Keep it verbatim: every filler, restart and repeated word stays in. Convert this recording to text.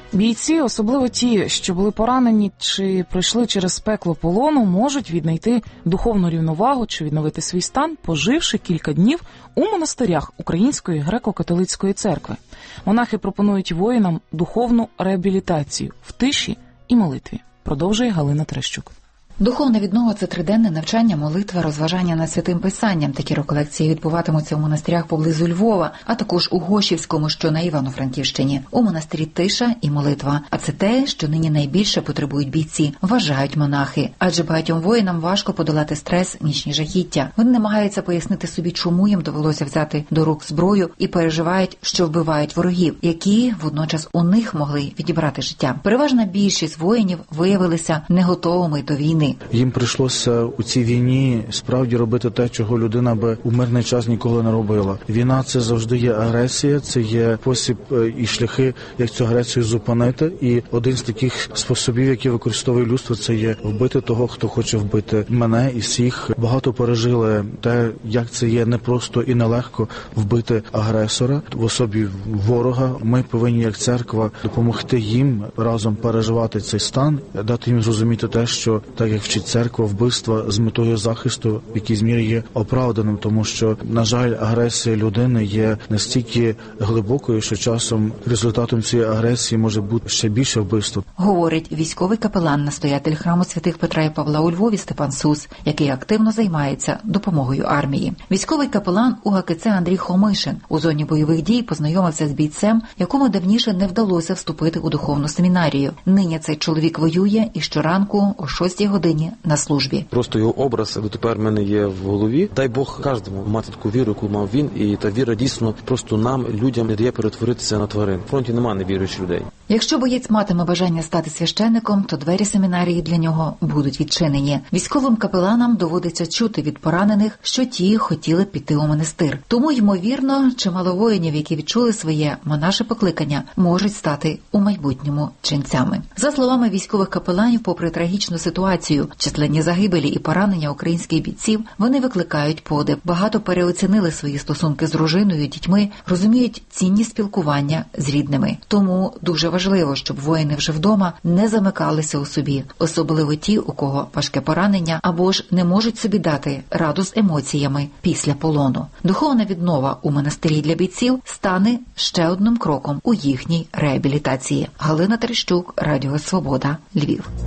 Бійці, особливо ті, що були поранені чи пройшли через пекло полону, можуть віднайти духовну рівновагу чи відновити свій стан, поживши кілька днів у монастирях Української греко-католицької церкви. Монахи пропонують воїнам духовну реабілітацію в тиші і молитві. Продовжує Галина Терещук. Духовна віднова – це триденне навчання, молитва, розважання над Святим Писанням. Такі реколекції відбуватимуться у монастирях поблизу Львова, а також у Гошівському, що на Івано-Франківщині. У монастирі тиша і молитва. А це те, що нині найбільше потребують бійці, вважають монахи. Адже багатьом воїнам важко подолати стрес, нічні жахіття. Вони намагаються пояснити собі, чому їм довелося взяти до рук зброю, і переживають, що вбивають ворогів, які водночас у них могли відібрати життя. Переважна більшість воїнів виявилися не готовими до війни. Їм прийшлося у цій війні справді робити те, чого людина би у мирний час ніколи не робила. Війна – це завжди є агресія, це є спосіб і шляхи, як цю агресію зупинити. І один з таких способів, які використовує людство, це є вбити того, хто хоче вбити мене і всіх. Багато пережили те, як це є непросто і нелегко вбити агресора в особі ворога. Ми повинні, як церква, допомогти їм разом переживати цей стан, дати їм зрозуміти те, що так як вчить церква, вбивства з метою захисту в якійсь мірі є оправданим, тому що, на жаль, агресія людини є настільки глибокою, що часом результатом цієї агресії може бути ще більше вбивства. Говорить військовий капелан, настоятель храму святих Петра і Павла у Львові Степан Сус, який активно займається допомогою армії. Військовий капелан УГКЦ Андрій Хомишин у зоні бойових дій познайомився з бійцем, якому давніше не вдалося вступити у духовну семінарію. Нині цей чоловік воює і щоранку о шостій годині на службі. Просто його образ дотепер в мене є в голові. Дай Бог кожному мати таку віру, яку мав він, і та віра дійсно просто нам, людям, не дає перетворитися на тварин. В фронті немає невіруючих людей. Якщо боєць матиме бажання стати священником, то двері семінарії для нього будуть відчинені. Військовим капеланам доводиться чути від поранених, що ті хотіли піти у монастир. Тому, ймовірно, чимало воїнів, які відчули своє монаше покликання, можуть стати у майбутньому ченцями. За словами військових капеланів, попри трагічну ситуацію, численні загибелі і поранення українських бійців, вони викликають подив. Багато переоцінили свої стосунки з дружиною, дітьми, розуміють цінність спілкування з рідними. Тому дуже важливо, щоб воїни вже вдома не замикалися у собі, особливо ті, у кого важке поранення або ж не можуть собі дати раду з емоціями після полону. Духовна віднова у монастирі для бійців стане ще одним кроком у їхній реабілітації. Галина Терещук, Радіо Свобода, Львів.